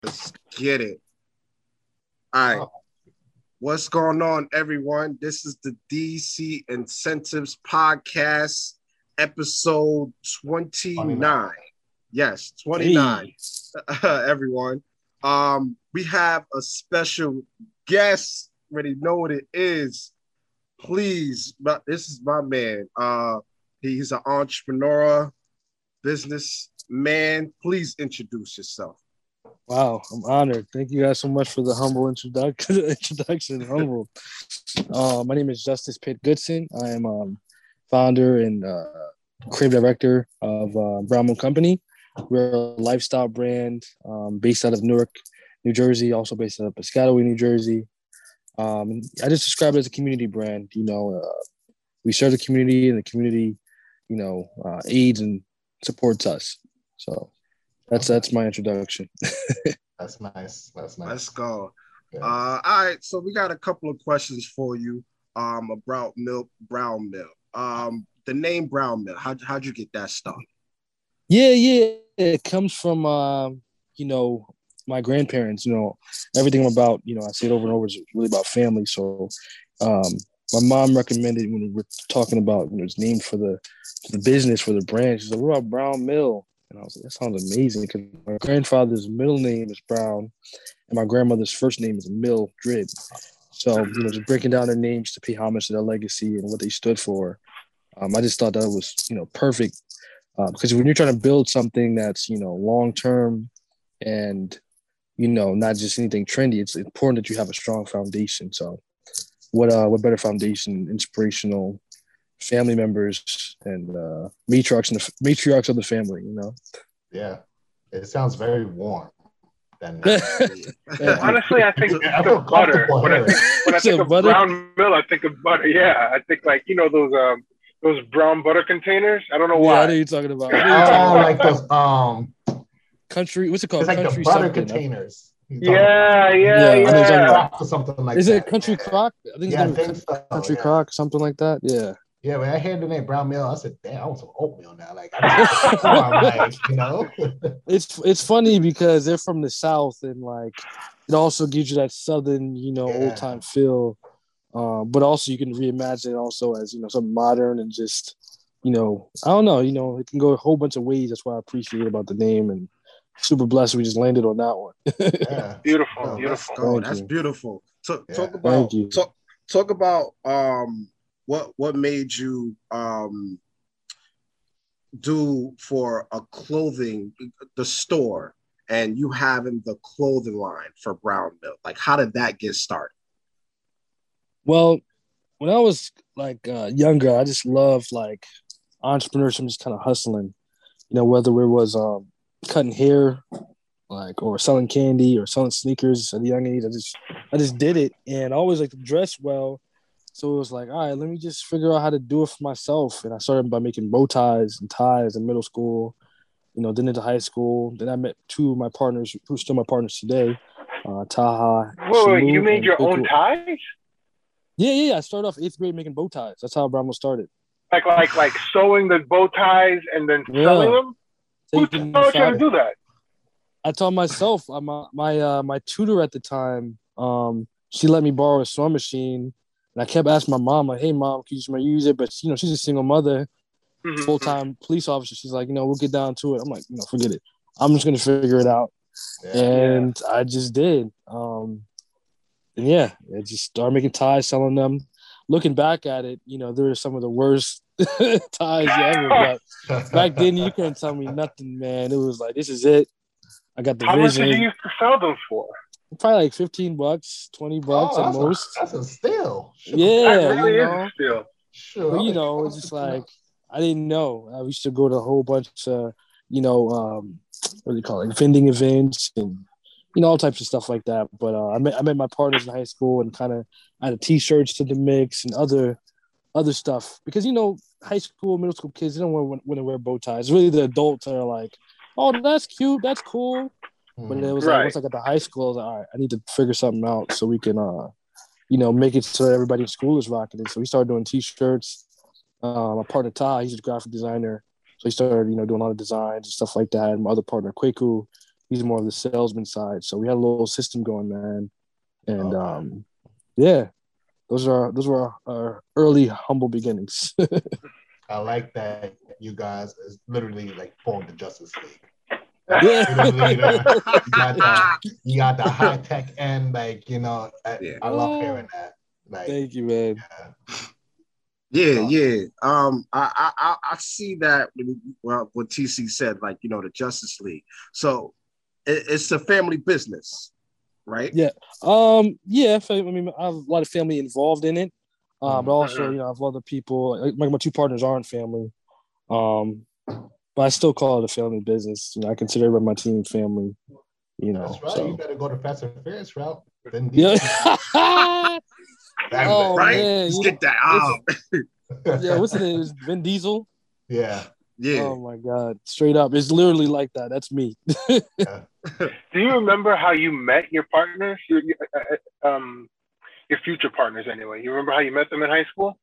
Let's get it. All right. Oh, What's going on, everyone? This is the DC Incentives Podcast, episode 29. 29. Yes, 29, Hey, everyone. We have a special guest. Already know what it is. Please, but this is my man. He's an entrepreneur, businessman. Please introduce yourself. wow, I'm honored. Thank you guys so much for the humble introduction. Humble. My name is Justice Pitt Goodson. I am founder and creative director of Brown Moon Company. We're a lifestyle brand based out of Newark, New Jersey, also based out of Piscataway, New Jersey. I just describe it as a community brand. We serve the community, and the community, aids and supports us. So that's my introduction. that's nice. That's Let's nice. go. Yeah. All right, so we got a couple of questions for you. About Brown Mill. The name Brown Mill. How'd you get that started? Yeah. It comes from my grandparents. Everything about I say it over and over is really about family. So, um, my mom recommended when we were talking about it's named for the business for the brand. She's like, "What about Brown Mill?" And I was like, "That sounds amazing," because my grandfather's middle name is Brown, and my grandmother's first name is Mildred. So, just breaking down their names to pay homage to their legacy and what they stood for. I just thought that was perfect because when you're trying to build something that's long term and not just anything trendy, it's important that you have a strong foundation. So what better foundation, inspirational family members and matriarchs of the family, Yeah. It sounds very warm. Then Yeah. Honestly, I think I the feel butter. comfortable When I, hearing. when I think So of butter? brown mill, I think of butter. Yeah, I think like those brown butter containers. I don't know Yeah, I why. know you're talking about. I know you're talking Oh, about like those country. What's it called? it's like the Country butter something. containers. Yeah, Yeah, I know you're talking about. Crock or something like Is that. it Country Crock? I think Yeah, I it's think so. Country Yeah. Crock, something like that. Yeah. Yeah, when I heard the name Brown Mill, I said, damn, I want some oatmeal now. Like I like, It's funny because they're from the South and like it also gives you that Southern, old time feel. But also you can reimagine it also as, something modern and just, I don't know, it can go a whole bunch of ways. That's why I appreciate about the name and super blessed we just landed on that one. yeah. Beautiful, Oh, let's beautiful. go. Thank That's you. beautiful. So Yeah. talk about Thank you. talk about what made you do for a clothing the store and you having the clothing line for Brown Mill. Like how did that get started? Well, when I was like younger, I just loved like entrepreneurship, just kind of hustling, whether it was cutting hair, like or selling candy or selling sneakers at a young age. I just did it, and I always like to dress well. So it was like, all right, let me just figure out how to do it for myself. And I started by making bow ties and ties in middle school, then into high school. Then I met two of my partners who are still my partners today, Taha. Wait, you Shamu, made and your own Kwaku. ties? Yeah. I started off 8th grade making bow ties. That's how Brahmo started. Like sewing the bow ties and then selling them? Who Taking taught you how to fabric. do that? I taught myself. My tutor at the time, she let me borrow a sewing machine, and I kept asking my mom, like, "Hey, mom, can you use it?" But she's a single mother, Mhm. full-time police officer. She's like, we'll get down to it. I'm like, forget it. I'm just gonna figure it out, and I just did. And yeah, I just started making ties, selling them. Looking back at it, there are some of the worst ties ever. But back then, you couldn't tell me nothing, man. It was like, this is it. I got the How much vision. did you used to sell them for? Probably like $15, $20 at most. That's a steal. Yeah, That really is still. Sure. But it's just like I didn't know. I used to go to a whole bunch of what do you call it, vending events and all types of stuff like that. But I met my partners in high school and kind of added T-shirts to the mix and other stuff because high school, middle school kids, they don't want to wear bow ties. It's really the adults that are like, oh, that's cute, that's cool. But it was like Right. once I got to high school, I was like, all right, I need to figure something out so we can make it so everybody in school is rocking it. So we started doing T-shirts. My partner Ty, he's a graphic designer, so he started doing a lot of designs and stuff like that. And my other partner Kwaku, He's more of the salesman side. So we had a little system going, man. And yeah, those were our early humble beginnings. I like that you guys is literally like formed the Justice League. Yeah. You got the high tech end, like, you know, I love hearing that. Like, thank you, man. Yeah. I see that what TC said, like, you know, the Justice League. So it's a family business, right? Yeah. Yeah. I mean, I have a lot of family involved in it, but also, you know, I have other people. Like my two partners aren't family, but I still call it a family business. You know, I consider everybody my team family. You know, that's right. so. You better go to Fast and Furious route. Yeah. Oh, right? Man, let's get that out. Yeah, what's the name? Vin Diesel? Yeah. Oh my God. Straight up. It's literally like that. That's me. Yeah. Do you remember how you met your partners? Your future partners anyway. You remember how you met them in high school?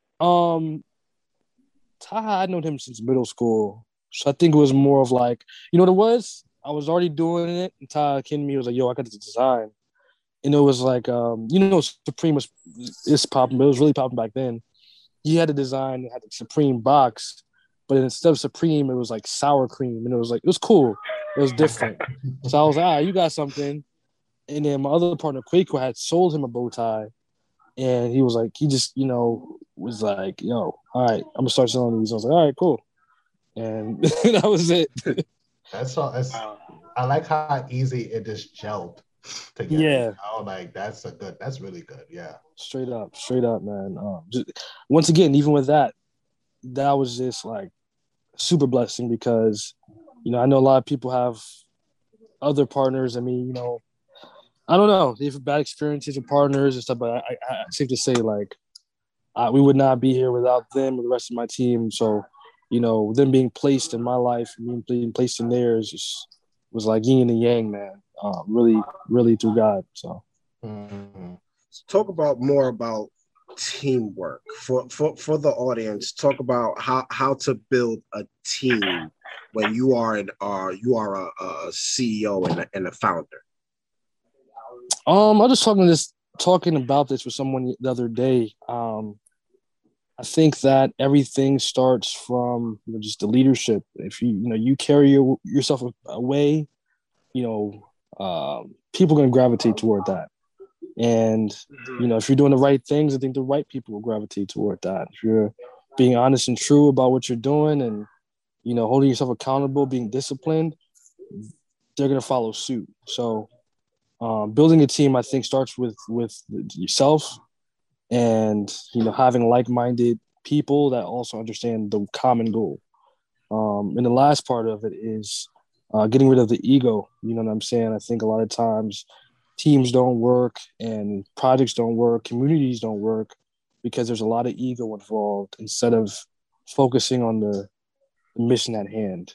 Ty, I known him since middle school. So I think it was more of like, you know what it was? I was already doing it, and Ty came to me, was like, yo, I got this design. And it was like, you know, Supreme is popping, but it was really popping back then. He had a design that had the Supreme box, but instead of Supreme, it was like sour cream. And it was cool. It was different. So I was like, you got something. And then my other partner, Quaco, had sold him a bow tie. And he was like, he just, you know, was like, yo, all right, I'm going to start selling these. I was like, all right, cool. And that was it. That's all. I like how easy it just gelled together. Yeah. You know? Like, that's really good. Yeah. Straight up, man. Once again, even with that was just like super blessing because, you know, I know a lot of people have other partners. I mean, you know, I don't know. They have bad experiences with partners and stuff, but I safe to say, like, we would not be here without them or the rest of my team. So, you know, them being placed in my life and being placed in theirs was like yin and yang, man. Really, really through God. So. Mm-hmm. Talk more about teamwork for the audience. Talk about how to build a team when you are a CEO and a founder. I was just talking about this with someone the other day. I think that everything starts from, you know, just the leadership. If you carry yourself away, you know, people are going to gravitate toward that. And, you know, if you're doing the right things, I think the right people will gravitate toward that. If you're being honest and true about what you're doing and, you know, holding yourself accountable, being disciplined, they're going to follow suit. So building a team, I think, starts with yourself and, you know, having like-minded people that also understand the common goal. And the last part of it is getting rid of the ego. You know what I'm saying? I think a lot of times teams don't work and projects don't work, communities don't work because there's a lot of ego involved instead of focusing on the mission at hand.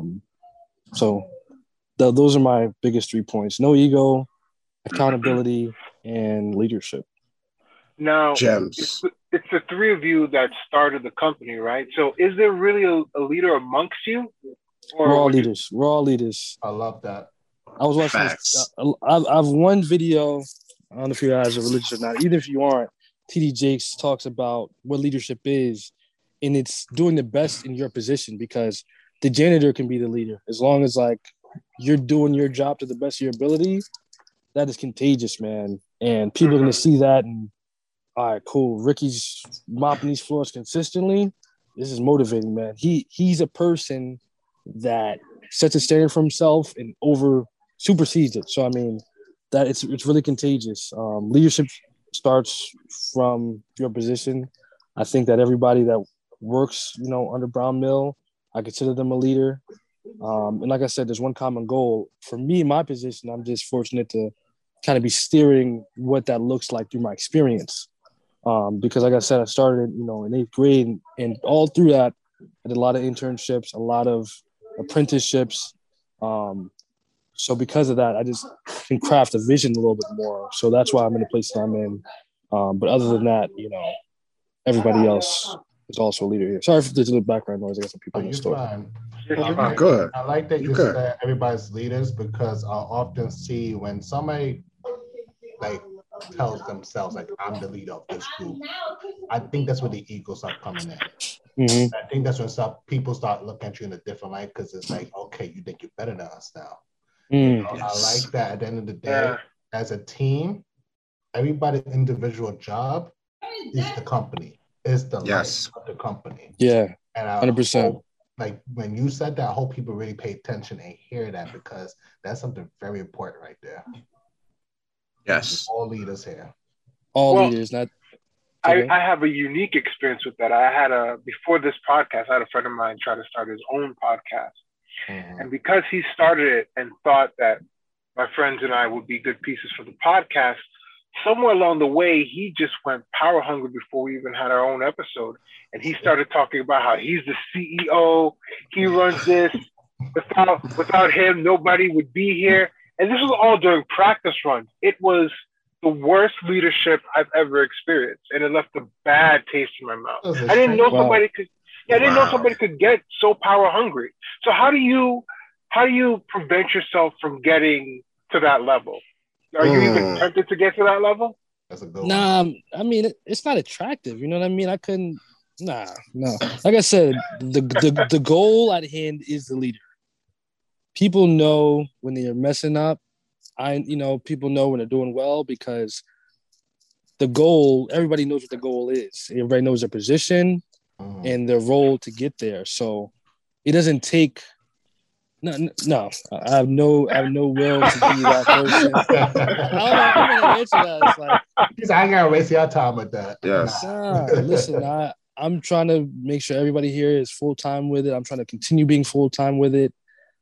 So those are my biggest 3 points. No ego, accountability, and leadership. Now, Gems. It's the three of you that started the company, right? So is there really a leader amongst you? We're all leaders. We're all leaders. I love that. I was watching this. I've one video. I don't know if you guys are religious or not. Even if you aren't, TD Jakes talks about what leadership is, and it's doing the best in your position because the janitor can be the leader as long as like you're doing your job to the best of your ability. That is contagious, man, and people are going to see that. And all right, cool. Ricky's mopping these floors consistently. This is motivating, man. He's a person that sets a standard for himself and supersedes it. So I mean, that it's really contagious. Leadership starts from your position. I think that everybody that works, you know, under Brown Mill, I consider them a leader. And like I said, there's one common goal. For me, my position, I'm just fortunate to kind of be steering what that looks like through my experience. Because like I said, I started, you know, in 8th grade and all through that, I did a lot of internships, a lot of apprenticeships. So because of that, I just can craft a vision a little bit more. So that's why I'm in the place that I'm in. But other than that, you know, everybody else is also a leader here. Sorry for the little background noise. I got some people in the store. Fine. It's Well, fine. Good. I like that You you good. said everybody's leaders because I often see when somebody like tells themselves like I'm the leader of this group. I think that's where the ego start coming in. Mhm. I think that's when people start looking at you in a different light because it's like, okay, you think you're better than us now. Mm. I Yes. like that at the end of the day, Yeah. as a team, everybody's individual job is the company, is the Yes. life of the company. Yeah, And I 100%. hope, like when you said that, I hope people really pay attention and hear that because that's something very important right there. Yes. All leaders here. All Well, leaders, not. I have a unique experience with that. Before this podcast, I had a friend of mine try to start his own podcast. Mhm. And because he started it and thought that my friends and I would be good pieces for the podcast, somewhere along the way, he just went power hungry before we even had our own episode. And he started talking about how he's the CEO, he runs this. Without him, nobody would be here. And this was all during practice runs. It was the worst leadership I've ever experienced, and it left a bad taste in my mouth. I didn't know Wow. somebody could. Yeah, I didn't know somebody could get so power hungry. So how do you prevent yourself from getting to that level? Are you even tempted to get to that level? That's a good one. Nah, I mean it's not attractive. You know what I mean? I couldn't. No. Like I said, the goal at hand is the leader. People know when they're messing up. People know when they're doing well because the goal. Everybody knows what the goal is. Everybody knows their position and their role to get there. So it doesn't take. No, I have no will to be that person. I don't know. I'm gonna answer that. It's like, I ain't gotta waste your time with that. Yes. listen, I'm trying to make sure everybody here is full time with it. I'm trying to continue being full time with it.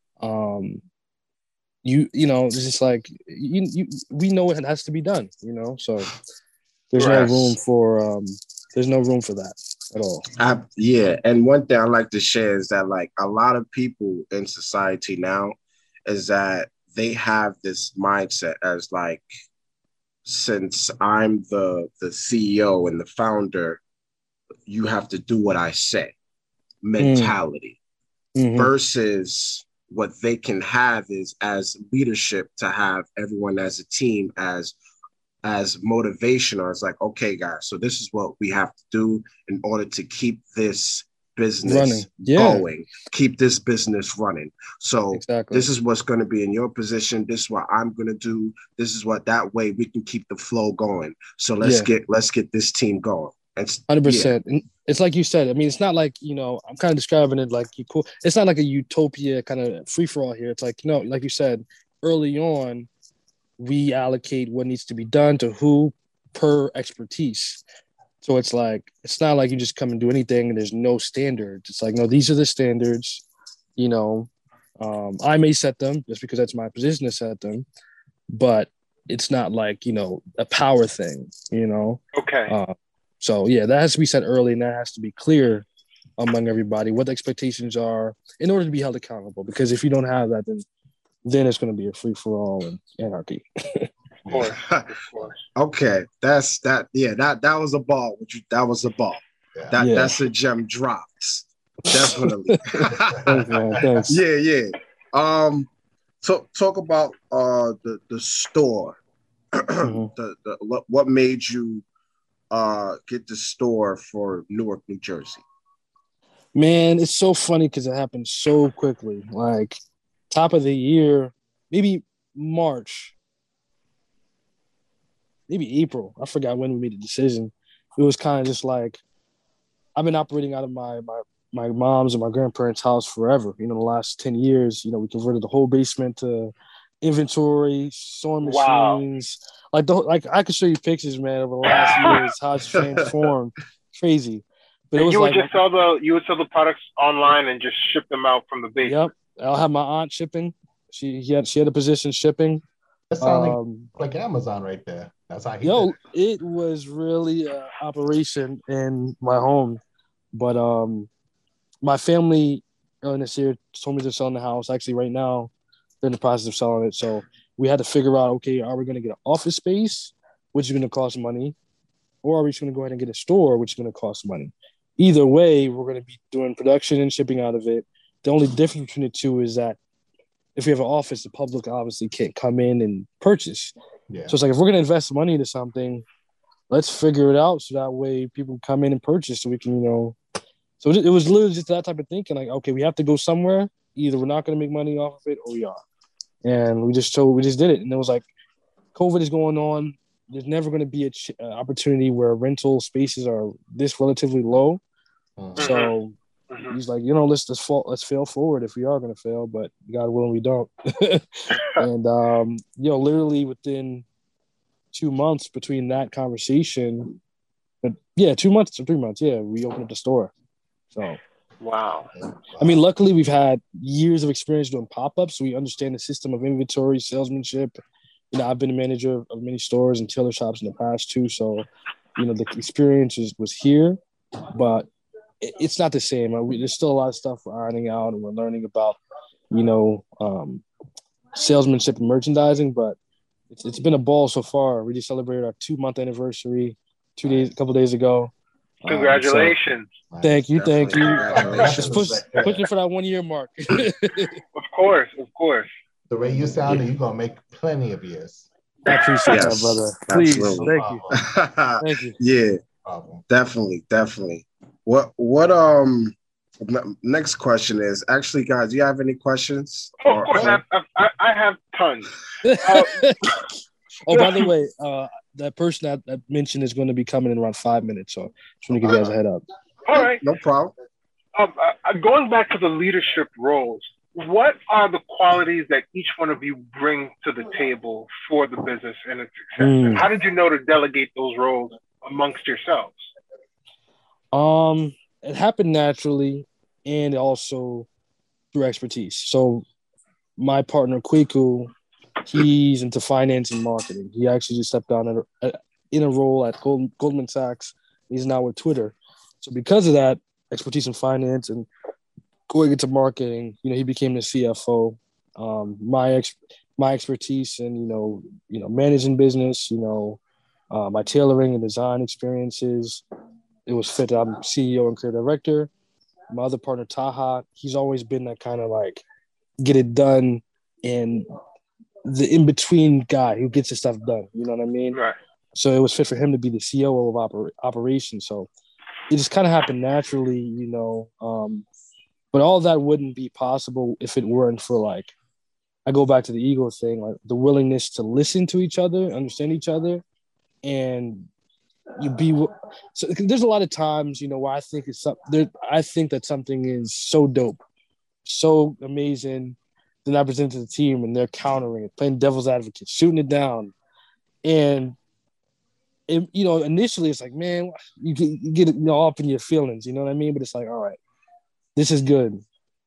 It's just like we know it has to be done. So there's no room for that at all. Yeah, and one thing I like to share is that like a lot of people in society now is that they have this mindset as like, since I'm the CEO and the founder, you have to do what I say mentality versus what they can have is as leadership to have everyone as a team as motivation, or it's like, okay, guys, so this is what we have to do in order to keep this business going, keep this business running. So this is what's going to be in your position. This is what I'm going to do. This is what, that way we can keep the flow going. So let's get this team going. 100%. And it's like you said, I mean, it's not like, I'm kind of describing it like it's not like a utopia kind of free for all here. It's like, like you said early on, we allocate what needs to be done to who per expertise. So it's like, it's not like you just come and do anything and there's no standards. It's like, no, these are the standards, I may set them just because that's my position to set them, but it's not like, a power thing, Okay. So yeah, that has to be set early and that has to be clear among everybody what the expectations are in order to be held accountable. Because if you don't have that, then it's going to be a free for all and anarchy. Of course. Okay, that's that. Yeah, that was a ball. That was a ball. That's a gem dropped. Definitely. Thanks. Yeah. Talk about the store. What made you get the store for Newark, New Jersey? Man, it's so funny because it happened so quickly. Like top of the year, maybe March, maybe April. I forgot when we made the decision. It was kind of just like, I've been operating out of my mom's and my grandparents' house forever. The last 10 years, we converted the whole basement to inventory, sewing machines. Like I could show you pictures, man, over the last years, how it's transformed. Crazy. But you would just sell the products online and just ship them out from the basement. Yep. I'll have my aunt shipping. She had a position shipping. That sounds like Amazon right there. That's how he did it was really an operation in my home. But my family this year told me they're selling the house. Actually, right now, they're in the process of selling it. So we had to figure out, okay, are we going to get an office space, which is going to cost money, or are we just going to go ahead and get a store, which is going to cost money? Either way, we're going to be doing production and shipping out of it. The only difference between the two is that if we have an office, the public obviously can't come in and purchase. Yeah. So it's like, if we're going to invest money into something, let's figure it out so that way people come in and purchase so we can, so it was literally just that type of thinking. Like, okay, we have to go somewhere. Either we're not going to make money off of it or we are. And we just did it. And it was like, COVID is going on. There's never going to be an opportunity where rental spaces are this relatively low. So he's like, let's fail forward if we are going to fail, but God willing, we don't. And, literally within 2 months between that conversation, 2 months or 3 months, we opened up the store. So, wow. I mean, luckily we've had years of experience doing pop-ups, so we understand the system of inventory, salesmanship. I've been a manager of many stores and tailor shops in the past too. So, the experience was here, but it's not the same. There's still a lot of stuff we're ironing out and we're learning about, salesmanship and merchandising, but it's been a ball so far. We just celebrated our 2-month anniversary a couple days ago. Congratulations. Thank you. Congratulations. Just pushing for that 1 year mark. Of course. The way you sounded, you're gonna make plenty of years. I appreciate that, brother. Please, absolutely. Thank you. Yeah, definitely. What next question is actually, guys, do you have any questions? Oh, of course, I have tons. By the way, that person that mentioned is going to be coming in around 5 minutes, so just want to give you guys a head up. All right, no problem. Going back to the leadership roles, what are the qualities that each one of you bring to the table for the business and its success? And how did you know to delegate those roles amongst yourselves? It happened naturally and also through expertise. So my partner, Kweku, he's into finance and marketing. He actually just stepped down in a role at Goldman Sachs. He's now with Twitter. So because of that expertise in finance and going into marketing, he became the CFO. My expertise in managing business, my tailoring and design experiences, it was fit. I'm CEO and creative director. My other partner, Taha, he's always been that kind of like get it done and the in-between guy who gets his stuff done. You know what I mean? Right. So it was fit for him to be the COO of operations. So it just kind of happened naturally, but all that wouldn't be possible if it weren't for, like, I go back to the ego thing, like the willingness to listen to each other, understand each other, and so there's a lot of times, where I think I think that something is so dope, so amazing, then I present to the team and they're countering it, playing devil's advocate, shooting it down, and initially it's like, man, you get all up in your feelings, you know what I mean? But it's like, all right, this is good.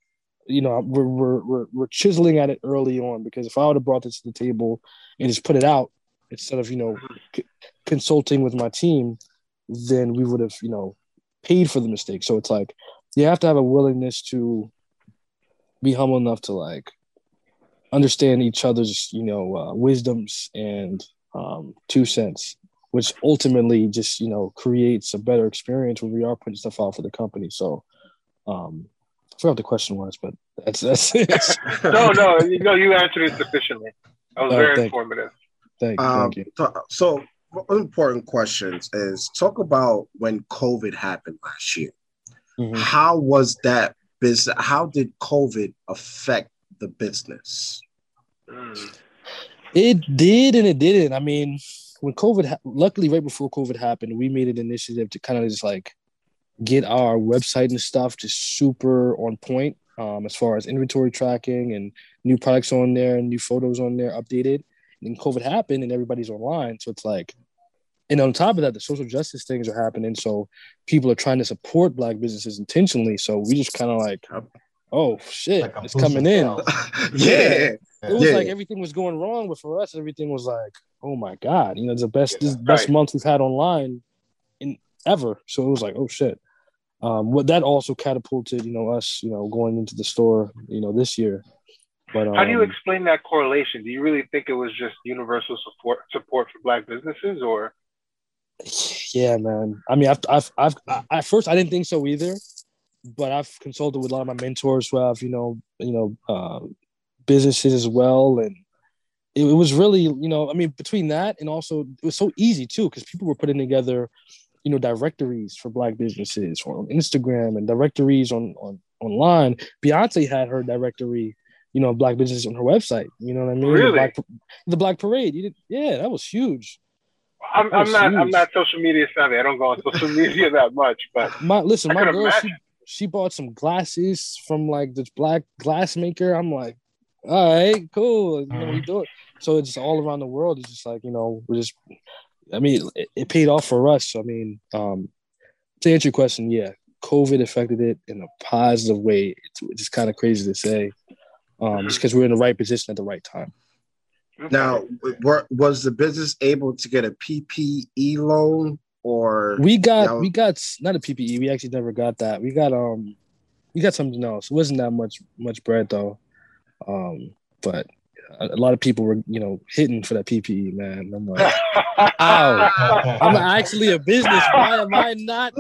We're chiseling at it early on, because if I would have brought this to the table and just put it out instead of consulting with my team, then we would have paid for the mistake. So it's like you have to have a willingness to be humble enough to like understand each other's wisdoms and 2 cents, which ultimately just creates a better experience when we are putting stuff out for the company. So I forgot what the question was, but that's it. No, you answered it sufficiently. That was very informative. Thank you. So one of the important questions is talk about when COVID happened last year. Mm-hmm. How was that business? How did COVID affect the business? It did and it didn't. I mean, when luckily right before COVID happened, we made an initiative to kind of just like get our website and stuff just super on point, as far as inventory tracking and new products on there and new photos on there updated. And then COVID happened and everybody's online. So it's like, and on top of that, the social justice things are happening. So people are trying to support Black businesses intentionally. So we just kind of like, oh shit, like it's coming in. Yeah. It was like everything was going wrong, but for us, everything was like, oh my God, it's the best month we've had online in ever. So it was like, oh shit. What that also catapulted, us, going into the store, this year. But how do you explain that correlation? Do you really think it was just universal support for Black businesses, or? Yeah, man. I mean, I've at first I didn't think so either, but I've consulted with a lot of my mentors who have, businesses as well. And it was really, I mean, between that and also it was so easy too, because people were putting together, directories for Black businesses on Instagram and directories on online. Beyonce had her directory, Black businesses on her website. You know what I mean? Really? The Black Parade. Yeah, that was huge. I'm not social media savvy. I don't go on social media that much, but my girl, she bought some glasses from like this Black glass maker. I'm like, all right, cool. What you doing? So it's just all around the world. It's just like, it paid off for us. I mean, to answer your question, yeah, COVID affected it in a positive way. It's just kind of crazy to say, just because we're in the right position at the right time. Now, was the business able to get a PPE loan, or we got not a PPE? We actually never got that. We got something else. It wasn't that much bread though, but a lot of people were hitting for that PPE, man. I'm like, ow! I'm actually a business. Why am I not?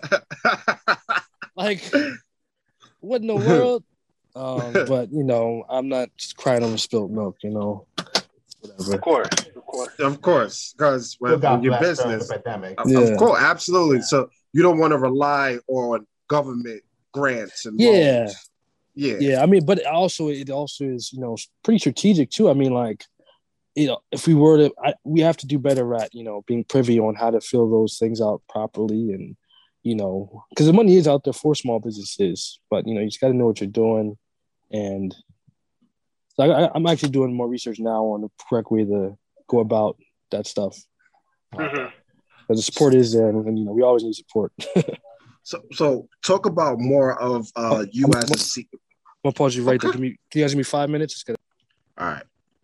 Like, what in the world? But I'm not just crying over spilled milk. Whatever. Of course, because when your business, pandemic. of course, absolutely. So you don't want to rely on government grants and loans. Yeah. I mean, but it also is pretty strategic too. I mean, like, if we were to, we have to do better at being privy on how to fill those things out properly, and because the money is out there for small businesses, but you just got to know what you're doing. And so I'm actually doing more research now on the correct way to go about that stuff. Because the support is there, and we always need support. So talk about more of you as a CEO. I'm gonna pause you right there. Can you guys give me 5 minutes? All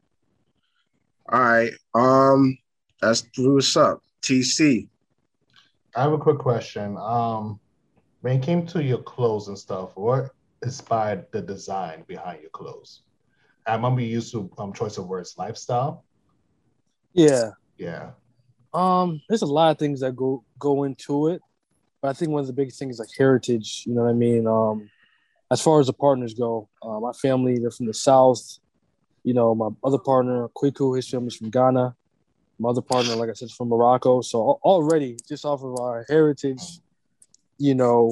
right. That's what's up. TC. I have a quick question. When it came to your clothes and stuff, what inspired the design behind your clothes? I remember you used to choice of words lifestyle. Yeah. Yeah. There's a lot of things that go into it, but I think one of the biggest things is like heritage. You know what I mean? As far as the partners go, my family, they're from the South. My other partner, Kweku, his family's from Ghana. My other partner, like I said, is from Morocco. So already, just off of our heritage, in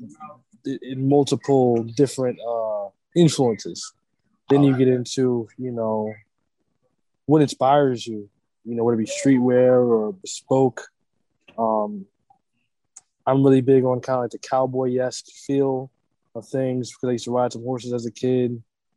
multiple different influences. Then you get into, what inspires you, whether it be streetwear or bespoke. I'm really big on kind of like the cowboy-esque feel of things because I used to ride some horses as a kid.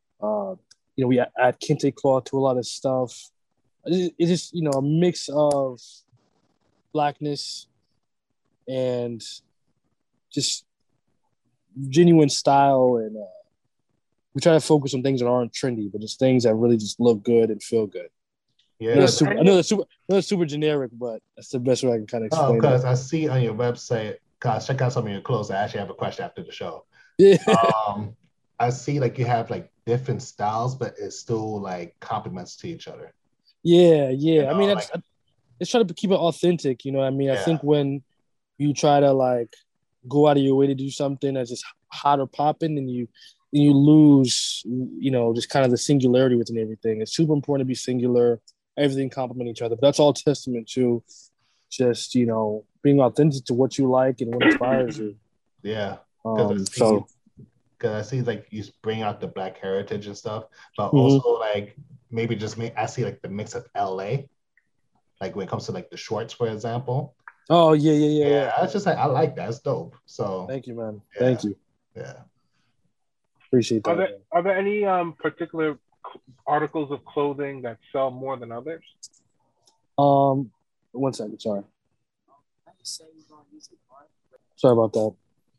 We add kente cloth to a lot of stuff. It's just, a mix of Blackness and just genuine style. And we try to focus on things that aren't trendy, but just things that really just look good and feel good. Yeah, I know that's super generic, but that's the best way I can kind of explain it. Because I see on your website, guys, check out some of your clothes. I actually have a question after the show. Yeah. I see like you have like different styles, but it's still like complements to each other. Yeah. I mean, it's trying to keep it authentic. You know what I mean? Yeah. I think when you try to like go out of your way to do something that's just hot or popping, and you lose, just kind of the singularity within everything. It's super important to be singular. Everything complement each other. But that's all testament to just, being authentic to what you like and what inspires you. Yeah. Because I see like you bring out the Black heritage and stuff, but also like maybe I see like the mix of LA, like when it comes to like the shorts, for example. Oh, yeah. That's just like, I like that. It's dope. So thank you, man. Yeah. Thank you. Yeah. Appreciate that. Are there any particular articles of clothing that sell more than others? 1 second, sorry. Sorry about that.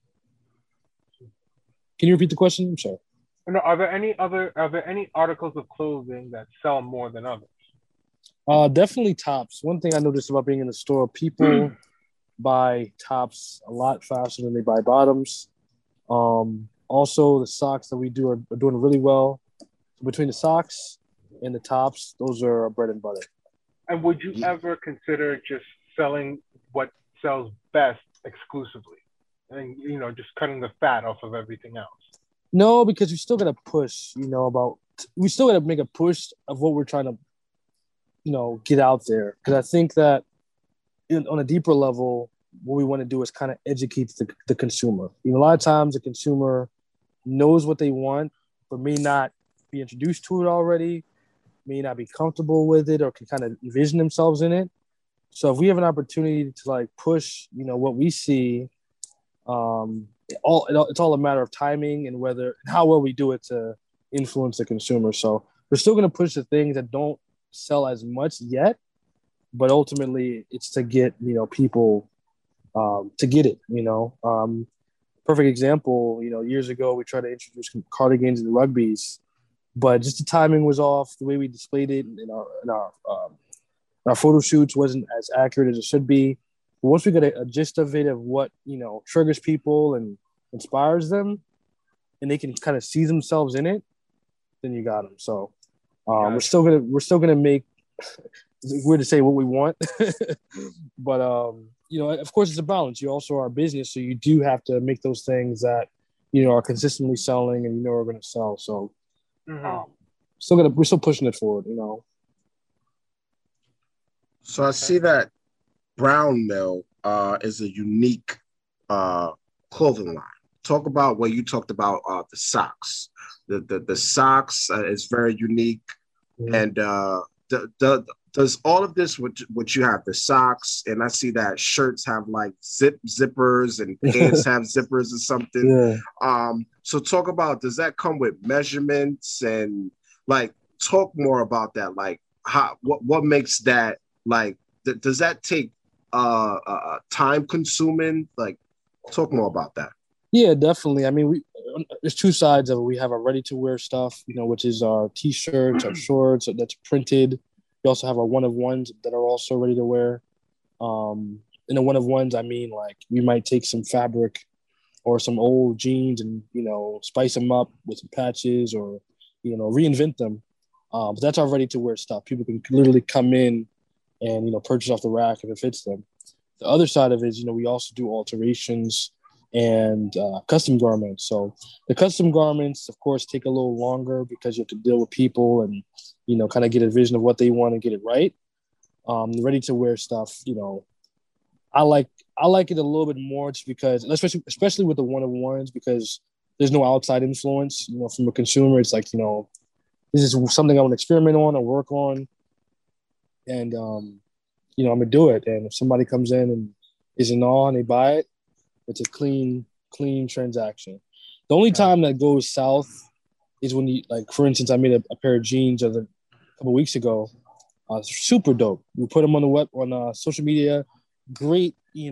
Can you repeat the question? I'm sorry. No, are there any articles of clothing that sell more than others? Definitely tops. One thing I noticed about being in the store, people buy tops a lot faster than they buy bottoms. Also, the socks that we do are doing really well. Between the socks and the tops, those are our bread and butter. And would you ever consider just selling what sells best exclusively? and just cutting the fat off of everything else. No, because we still got to push. We still got to make a push of what we're trying to, get out there. Because I think that on a deeper level, what we want to do is kind of educate the consumer. A lot of times the consumer knows what they want, but may not be introduced to it already, may not be comfortable with it, or can kind of envision themselves in it. So if we have an opportunity to like push, what we see, it's all a matter of timing and how well we do it to influence the consumer. So we're still going to push the things that don't sell as much yet, but ultimately it's to get people to get it. Perfect example. Years ago we tried to introduce cardigans and rugbies, but just the timing was off. The way we displayed it in our photo shoots wasn't as accurate as it should be. But once we get a gist of it, of what triggers people and inspires them, and they can kind of see themselves in it, then you got them. So we're still gonna make. It's weird to say what we want, but of course it's a balance. You also are a business, so you do have to make those things that are consistently selling and are going to sell. So we're still pushing it forward. So I see that Brown Mill is a unique clothing line. Talk about what you talked about, the socks. The socks is very unique, and does all of this what you have, the socks, and I see that shirts have like zippers and pants have zippers or something. So talk about, does that come with measurements, and like talk more about that, like what makes that, like does that take time consuming, like talk more about that. Yeah, definitely. I mean, there's two sides of it. We have our ready to wear stuff, which is our t-shirts, our shorts that's printed. We also have our one of ones that are also ready to wear. In the one of ones, I mean, like we might take some fabric or some old jeans and spice them up with some patches or reinvent them. But that's our ready to wear stuff. People can literally come in and purchase off the rack if it fits them. The other side of it is we also do alterations and custom garments. So the custom garments, of course, take a little longer because you have to deal with people and kind of get a vision of what they want and get it right. The ready to wear stuff, I like it a little bit more just because, especially with the one of ones, because there's no outside influence. From a consumer, it's like this is something I want to experiment on or work on, and I'm gonna do it. And if somebody comes in and is in awe and they buy it, it's a clean transaction. The only time that goes south is when you, like, for instance, I made a pair of jeans a couple weeks ago. Super dope. We put them on social media. Great,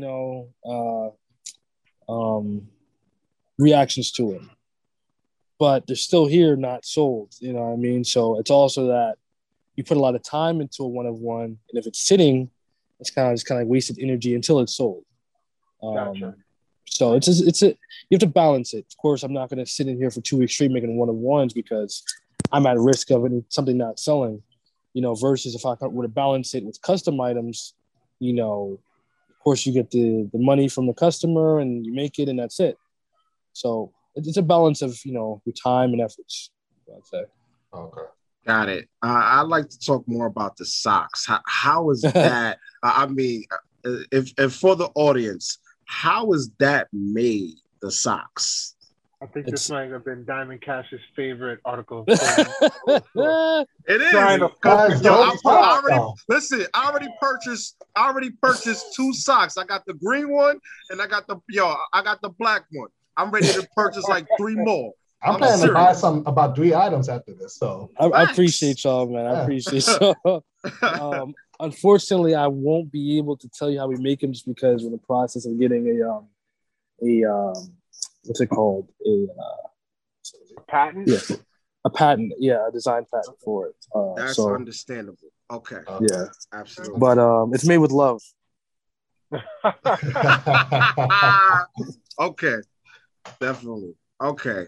reactions to it. But they're still here, not sold. You know what I mean? So it's also that you put a lot of time into a one of one, and if it's sitting, it's kind of like wasted energy until it's sold. Gotcha. So you have to balance it. Of course, I'm not going to sit in here for 2 weeks straight making one of ones because I'm at risk of something not selling. Versus if I were to balance it with custom items, of course you get the money from the customer and you make it and that's it. So it's a balance of your time and efforts, I'd say. Okay. Got it. I'd like to talk more about the socks. How is that? I mean, if for the audience, how is that made, the socks? I think this might have been Diamond Cash's favorite article of clothing. It is. Listen, I already purchased 2 socks. I got the green one and I got the black one. I'm ready to purchase like 3 more. I'm planning to buy about 3 items after this. So I appreciate y'all, man. I appreciate y'all. Unfortunately, I won't be able to tell you how we make them just because we're in the process of getting a what's it called? A patent? Yeah, a patent. Yeah, a design patent for it. That's understandable. Okay. Yeah, absolutely. But it's made with love. Okay, definitely. Okay.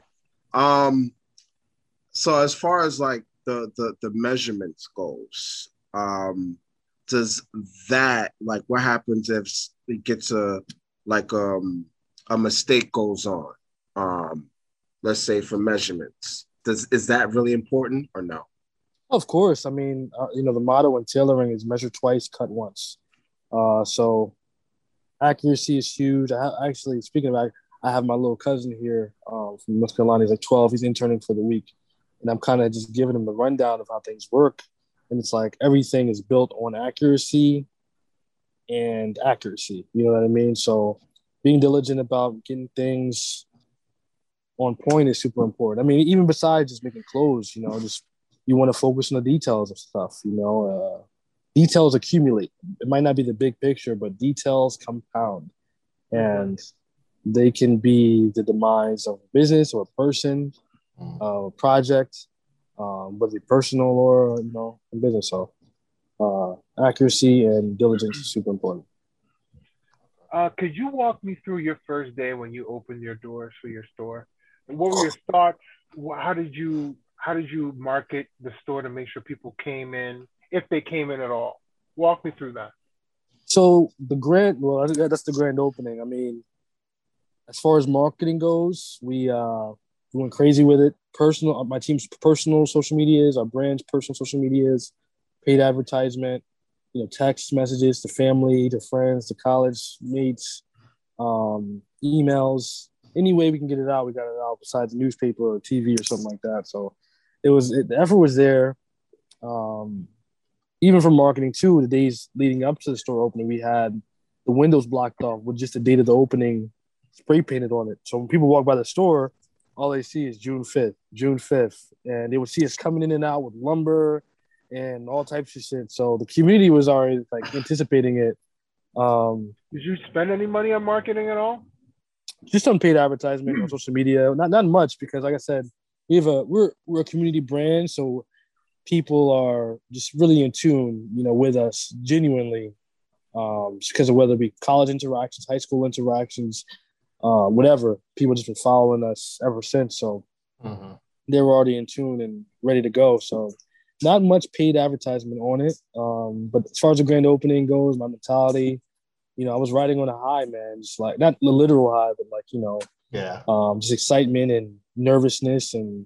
So as far as like the measurements goes, does that, like, what happens if it gets a a mistake goes on, let's say for measurements, is that really important or no? Of course. I mean, the motto in tailoring is measure twice, cut once. So accuracy is huge. Actually, speaking of, I have my little cousin here from North Carolina. He's like 12. He's interning for the week, and I'm kind of just giving him the rundown of how things work. And it's like everything is built on accuracy and accuracy. You know what I mean? So being diligent about getting things on point is super important. I mean, even besides just making clothes, just you want to focus on the details of stuff. Details accumulate. It might not be the big picture, but details compound, and they can be the demise of a business or a person, a project, whether it personal or a business. So accuracy and diligence is super important. Could you walk me through your first day when you opened your doors for your store? What were your thoughts? How did you market the store to make sure people came in, if they came in at all? Walk me through that. So that's the grand opening. I mean, as far as marketing goes, we went crazy with it. My team's personal social medias, our brand's personal social medias, paid advertisement, text messages to family, to friends, to college mates, emails. Any way we can get it out, we got it out besides newspaper or TV or something like that. So the effort was there. Even for marketing too, the days leading up to the store opening, we had the windows blocked off with just the date of the opening spray painted on it. So when people walk by the store, all they see is June 5th. And they would see us coming in and out with lumber and all types of shit. So the community was already like anticipating it. Did you spend any money on marketing at all? Just on paid advertisement on social media. Not much, because like I said, we're a community brand, so people are just really in tune, with us genuinely. Because of whether it be college interactions, high school interactions, whatever. People just been following us ever since. So they were already in tune and ready to go. So not much paid advertisement on it. But as far as the grand opening goes, my mentality, I was riding on a high, man. Just like, not the literal high, but like, just excitement and nervousness. And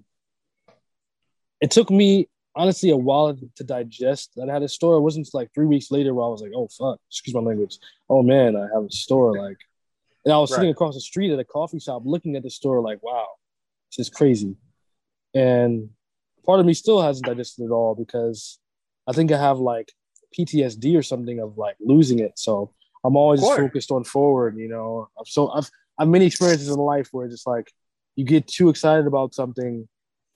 it took me, honestly, a while to digest that I had a store. It wasn't like 3 weeks later where I was like, oh, fuck, excuse my language. Oh, man, I have a store. Like, and I was sitting across the street at a coffee shop looking at the store like, wow, this is crazy. And part of me still hasn't digested it all, because I think I have like PTSD or something of like losing it. So I'm always just focused on forward, So I've many experiences in life where just like you get too excited about something,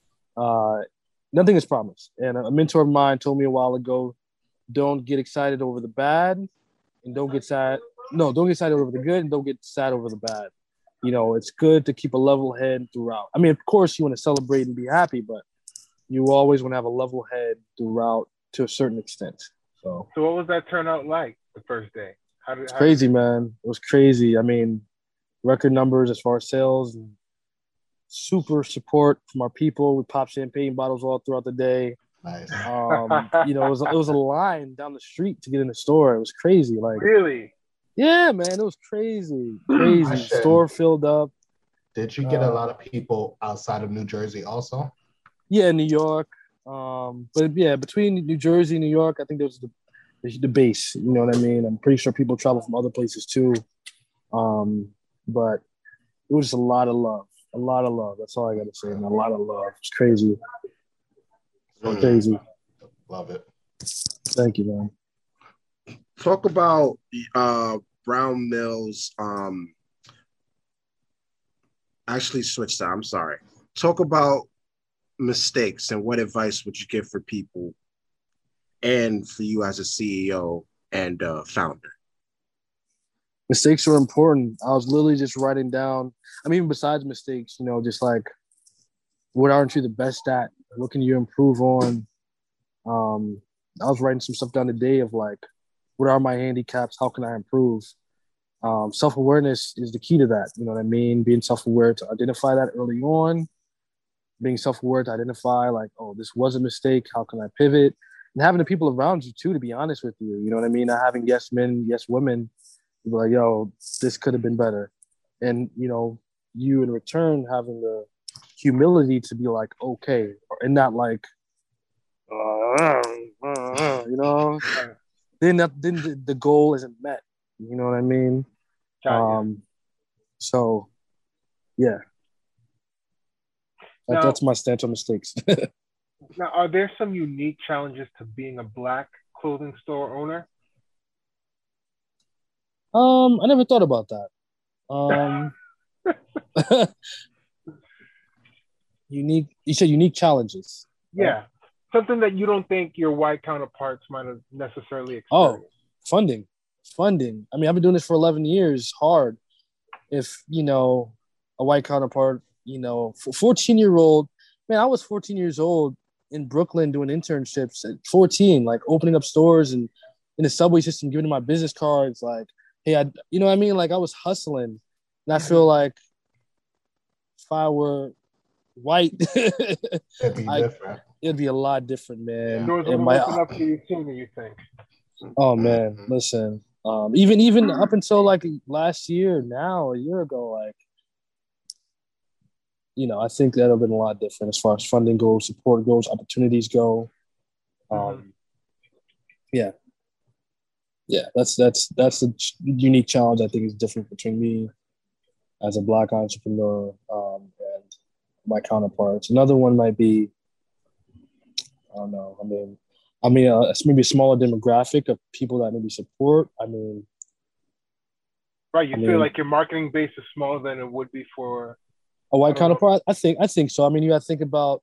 nothing is promised. And a mentor of mine told me a while ago, don't get excited over the bad, and don't get excited over the good, and don't get sad over the bad. It's good to keep a level head throughout. I mean, of course, you want to celebrate and be happy, but you always want to have a level head throughout to a certain extent. So what was that turnout like the first day? It's crazy, man. It was crazy. I mean, record numbers as far as sales, and super support from our people. We popped champagne bottles all throughout the day. Nice. It was a line down the street to get in the store. It was crazy. Like, really? Yeah, man, it was crazy. Store filled up. Did you get a lot of people outside of New Jersey also? Yeah, New York. But yeah, between New Jersey and New York, I think there was the base. You know what I mean? I'm pretty sure people travel from other places too. But it was just a lot of love. A lot of love. That's all I got to say, man. A lot of love. It's crazy. So crazy. Love it. Thank you, man. Talk about Brown Mills. Actually, switch that. I'm sorry. Talk about mistakes and what advice would you give for people and for you as a CEO and founder? Mistakes are important. I was literally just writing down, besides mistakes, just like, what aren't you the best at? What can you improve on? I was writing some stuff down today of like, what are my handicaps? How can I improve? Self-awareness is the key to that. You know what I mean? Being self-aware to identify that early on, being self-aware to identify like, oh, this was a mistake. How can I pivot? And having the people around you too, to be honest with you. You know what I mean? Not having yes men, yes women. Be like, yo, this could have been better. and you in return having the humility to be like okay, and not like then the goal isn't met. You know what I mean? So yeah, that's my stance on mistakes. Now, are there some unique challenges to being a Black clothing store owner? I never thought about that. Unique. You said unique challenges. Yeah, something that you don't think your white counterparts might have necessarily experienced. Oh, funding. I mean, I've been doing this for 11 years. Hard. If a white counterpart, for 14-year-old, man, I was 14 years old in Brooklyn doing internships at 14, like opening up stores and in the subway system, giving them my business cards, like, hey, you know what I mean? Like I was hustling, and I feel like if I were white, it'd be a lot different, man. Doors will open up to you sooner, you think? Oh man, listen. Even up until like last year, a year ago, like, I think that'll have been a lot different as far as funding goes, support goes, opportunities go. Yeah, that's the unique challenge I think is different between me as a Black entrepreneur and my counterparts. Another one might be, I don't know. It's maybe a smaller demographic of people that maybe support. Right. You feel like your marketing base is smaller than it would be for a white counterpart. I think so. You got to think about.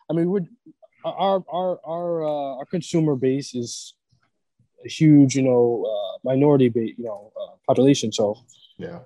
Our consumer base is a huge, minority base, population. So yeah.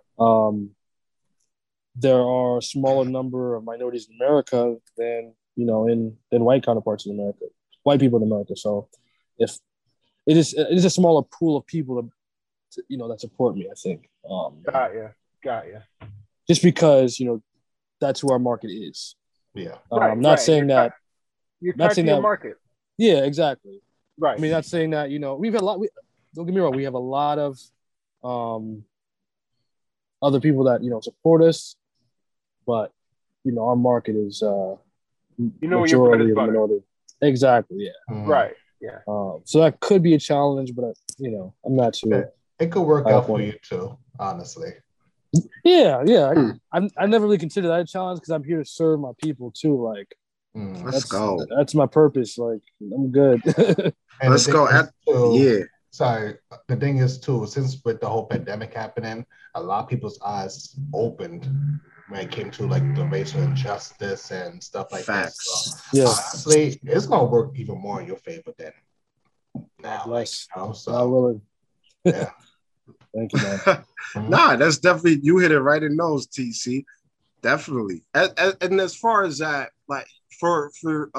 There are a smaller number of minorities in America than than white counterparts in America, white people in America. So if it is a smaller pool of people that support me, I think. Got you. Just because that's who our market is. Yeah. I'm not saying that. You're not saying that market. Yeah, exactly. Right. Not saying that we've had a lot. Don't get me wrong. We have a lot of other people that support us, but our market is majority of minority. Exactly. Yeah. Right. Yeah. So that could be a challenge, but I'm not sure. It could work out for you too, honestly. Yeah. I never really consider that a challenge because I'm here to serve my people too. Like, let's go. That's my purpose. Like, I'm good. Let's go. Sorry. The thing is too, since with the whole pandemic happening, a lot of people's eyes opened when it came to like the racial injustice and stuff like that. So, honestly, it's gonna work even more in your favor than now. Yeah. Thank you, man. Nah, that's definitely, you hit it right in those, TC. Definitely. And as far as that, like for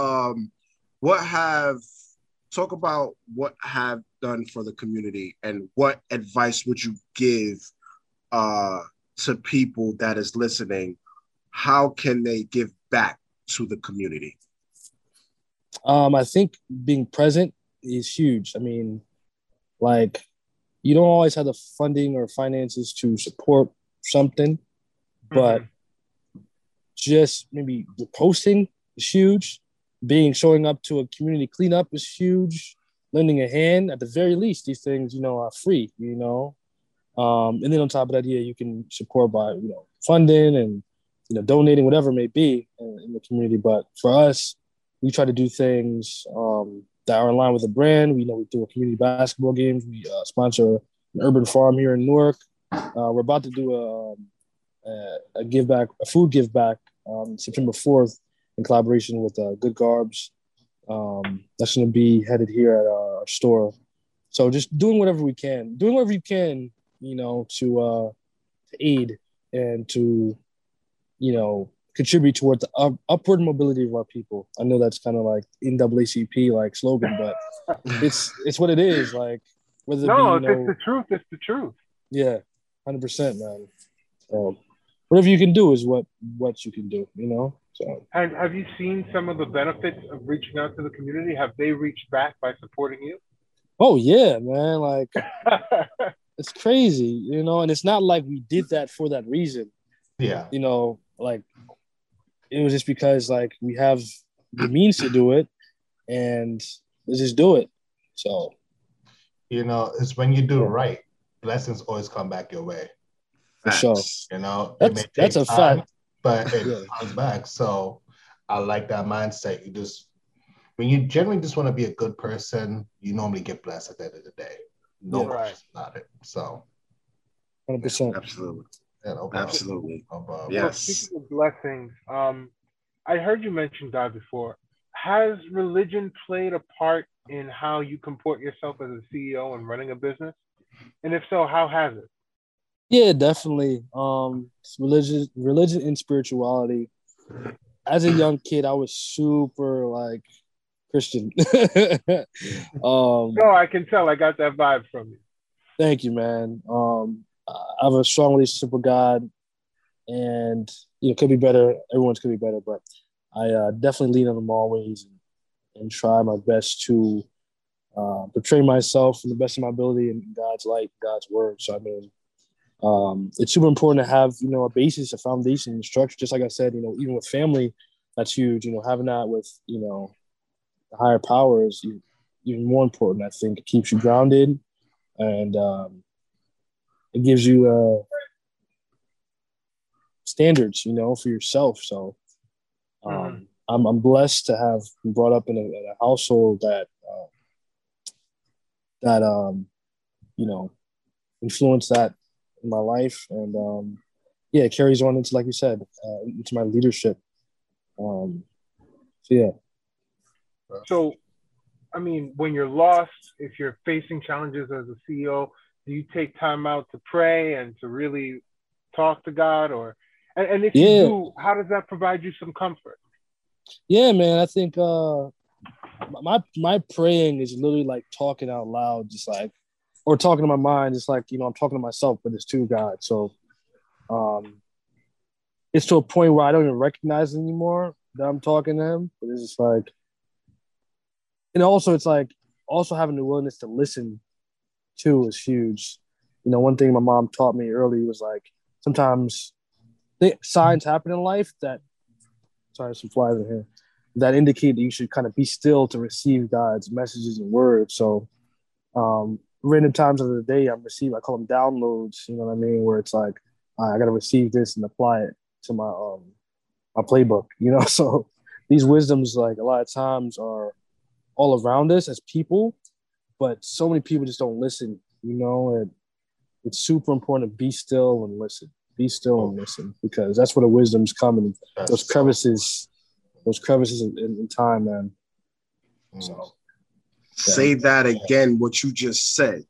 talk about what have done for the community and what advice would you give to people that is listening? How can they give back to the community? I think being present is huge. Like, you don't always have the funding or finances to support something, but just maybe posting is huge. Showing up to a community cleanup is huge. Lending a hand, at the very least, these things, are free, and then on top of that, you can support by, funding and, donating, whatever it may be in the community. But for us, we try to do things that are in line with the brand. We do a community basketball games. We sponsor an urban farm here in Newark. We're about to do a food give back September 4th in collaboration with Good Garbs. That's going to be headed here at our store. So just doing whatever you can, to aid and to, contribute toward the upward mobility of our people. I know that's kind of like NAACP like slogan, but it's what it is. Like, whether it's the truth. It's the truth. Yeah, 100%, man. Whatever you can do is what you can do. So. And have you seen some of the benefits of reaching out to the community? Have they reached back by supporting you? Oh yeah, man. Like, it's crazy, and it's not like we did that for that reason. Yeah. You know, like it was just because like we have the means to do it, and let's just do it. So, you know, it's when you do it right, blessings always come back your way. For sure. You know, it may that's take a time, fact. but it comes back. So I like that mindset. You just, when you generally just want to be a good person, you normally get blessed at the end of the day. No questions about it. So 100%. Absolutely. Yeah, no Absolutely. Well, speaking of blessings, I heard you mention God before. Has religion played a part in how you comport yourself as a CEO and running a business? And if so, how has it? Yeah, definitely. Religion and spirituality. As a young kid, I was super like Christian. No, I can tell. I got that vibe from you. Thank you, man. I have a strong relationship with God, and it could be better. Everyone's could be better, but I definitely lean on Him always and try my best to portray myself in the best of my ability in God's light, God's word. So I mean, it's super important to have a basis, a foundation, and structure. Just like I said, even with family, that's huge. Having that with the higher power is even more important. I think it keeps you grounded, and it gives you standards, for yourself. So I'm blessed to have been brought up in a household that influenced that in my life, and it carries on into, like you said, into my leadership. So yeah. So, I mean, when you're lost, if you're facing challenges as a CEO, do you take time out to pray and to really talk to God, and if you do, how does that provide you some comfort? Yeah, man, I think my praying is literally like talking out loud, just like, or talking to my mind, just like, I'm talking to myself, but it's to God. So it's to a point where I don't even recognize it anymore that I'm talking to Him, but it's just like, and also it's like also having the willingness to listen too is huge. One thing my mom taught me early was like, sometimes signs happen in life that, sorry, some flies in here, that indicate that you should kind of be still to receive God's messages and words. So random times of the day I call them downloads, you know what I mean? Where it's like, I got to receive this and apply it to my playbook, So these wisdoms, like a lot of times, are all around us as people, but so many people just don't listen, and it's super important to be still and listen. Be still and listen, because that's where the wisdom's coming. Those crevices in time, man. So say that again, what you just said.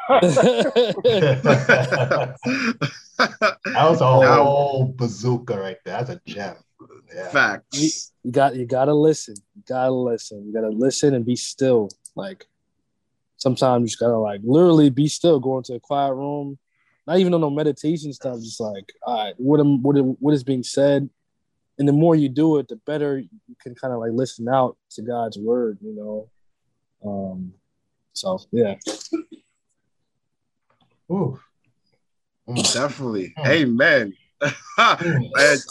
That was a whole bazooka right there. That's a gem. Yeah. Facts. You gotta listen. You gotta listen and be still. Like, sometimes you just gotta like literally be still. Go into a quiet room. Not even on no meditation stuff. Just like, all right, what is being said, and the more you do it, the better you can kind of like listen out to God's word. So yeah. Ooh. Definitely. Amen. Amen.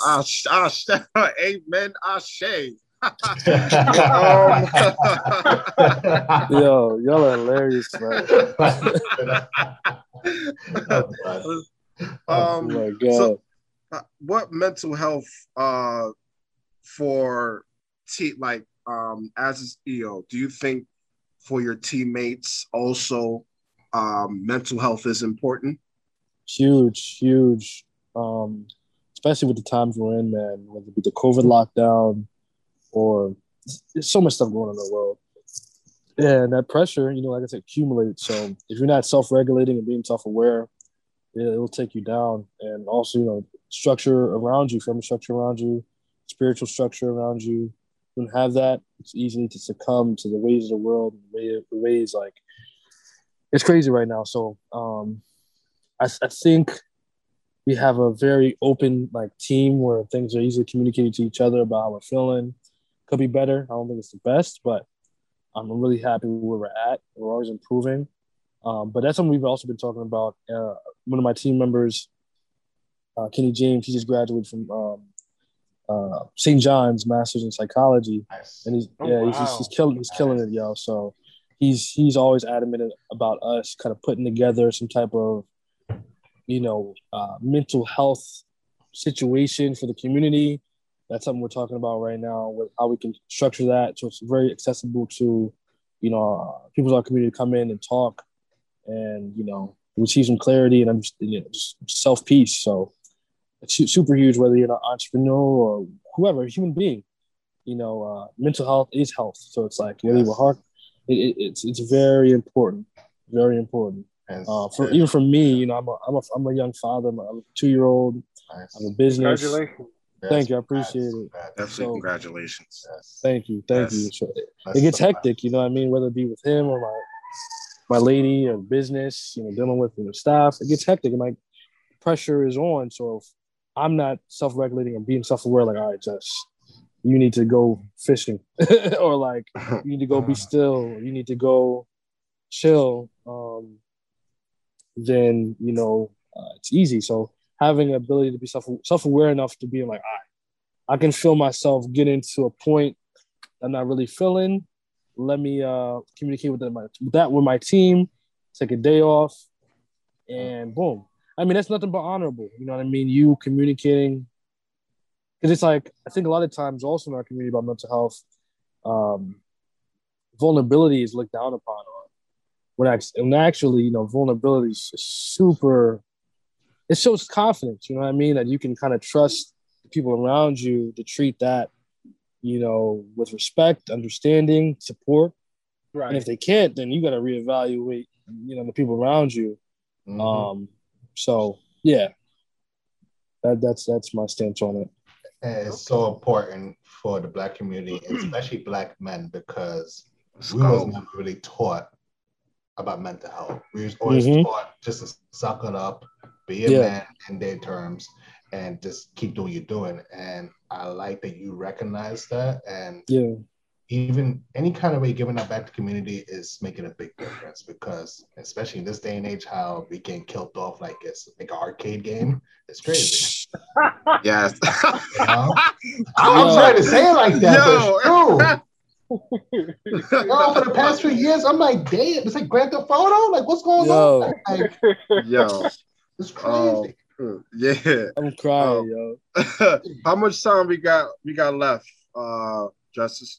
Ashe. Yo, y'all are hilarious, man. Oh my God. So, what mental health for as a CEO, do you think for your teammates also mental health is important? Huge. Especially with the times we're in, man, whether it be the COVID lockdown or there's so much stuff going on in the world. And that pressure, like I said, accumulates. So if you're not self-regulating and being self-aware, it'll take you down. And also, structure around you, family structure around you, spiritual structure around you. When you have that, it's easy to succumb to the ways of the world, the ways like it's crazy right now. So I think we have a very open team where things are easily communicated to each other about how we're feeling. Could be better. I don't think it's the best, but I'm really happy where we're at. We're always improving. But that's something we've also been talking about. One of my team members, Kenny James. He just graduated from St. John's, Masters in Psychology, Nice. and he's wow. he's killing it, yo. So he's always adamant about us kind of putting together some type of mental health situation for the community. That's something we're talking about right now with how we can structure that so it's very accessible to people in our community to come in and talk and receive some clarity and just self peace. So it's super huge whether you're an entrepreneur or whoever, a human being. Mental health is health. So it's like whether you're heart, it's very important, very important. Even for me, I'm a young father. I'm a 2-year-old. Nice. I have a business. Congratulations. Thank you. I appreciate it. Definitely congratulations. Yes. Thank you. Yes. So it gets hectic, you know what I mean? Whether it be with him or my lady or business, dealing with staff, it gets hectic and like pressure is on. So if I'm not self-regulating and being self-aware, like, all right, Jess, you need to go fishing or like you need to go be still, or you need to go chill, then it's easy. So having the ability to be self-aware enough to be like, all right, I can feel myself getting to a point I'm not really feeling. Let me communicate with my team, take a day off, and boom. I mean, that's nothing but honorable. You know what I mean? You communicating. Because it's like, I think a lot of times also in our community about mental health, vulnerability is looked down upon. When actually, vulnerability is super, it shows confidence, you know what I mean? That you can kind of trust the people around you to treat that, with respect, understanding, support. Right. And if they can't, then you got to reevaluate, the people around you. Mm-hmm. So yeah, that's my stance on it. And it's so important for the Black community, and especially Black men, because we go. was never really taught about mental health. We was always taught just to suck it up, be a man in their terms, and just keep doing what you're doing. And I like that you recognize that. And even any kind of way giving that back to the community is making a big difference, because especially in this day and age, how we getting killed off like it's like an arcade game, it's crazy. Yes. I'm sorry to say it like that, but it's true. For the past few years, I'm like, damn, it's like Grand Theft Auto. Like, what's going on? Like, it's crazy. Yeah, I'm crying, yo. How much time we got left, Justice?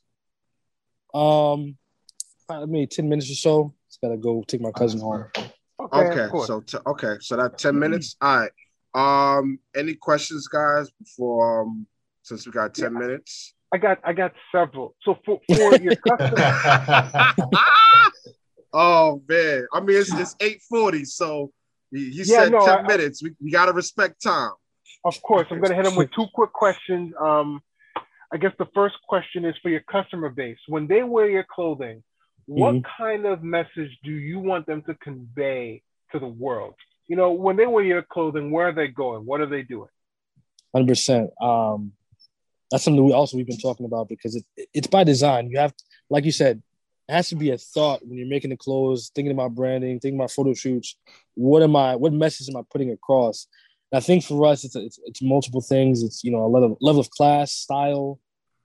Maybe 10 minutes or so. Just gotta go take my cousin home. Okay, so that 10 minutes. All right. Any questions, guys? Before since we got 10 minutes. I got several. So for your customer. Oh man, I mean it's 8:40, so he said 10 minutes. We gotta respect time. Of course, I'm gonna hit him with 2 quick questions. I guess the first question is for your customer base. When they wear your clothing, what kind of message do you want them to convey to the world? When they wear your clothing, where are they going? What are they doing? 100%. That's something we've been talking about, because it's by design. You have, like you said, it has to be a thought when you're making the clothes, thinking about branding, thinking about photo shoots. What message am I putting across? And I think for us, it's multiple things. It's, a level of class, style.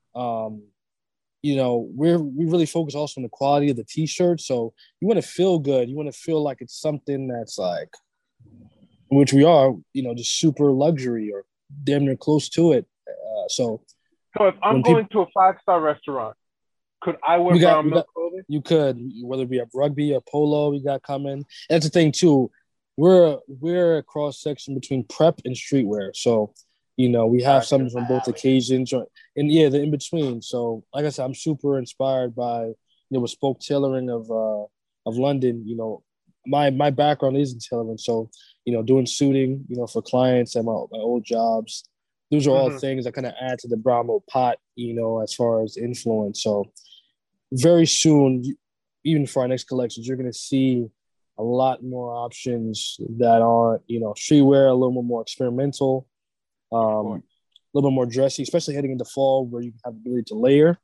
We really focus also on the quality of the t-shirt. So you want to feel good. You want to feel like it's something that's like, which we are, just super luxury or damn near close to it. So if I'm going to a 5-star restaurant, could I wear brown milk clothing? You could, whether it be a rugby, a polo, we got coming. That's the thing too. We're a cross section between prep and streetwear. So, we have something from both occasions, the in between. So, like I said, I'm super inspired by bespoke tailoring of London. My background is in tailoring, so doing suiting, for clients at my old jobs. Those are all things that kind of add to the brown milk pot, as far as influence. So very soon, even for our next collections, you're going to see a lot more options that are, streetwear, a little more experimental, a little bit more dressy, especially heading into fall where you have the ability to layer.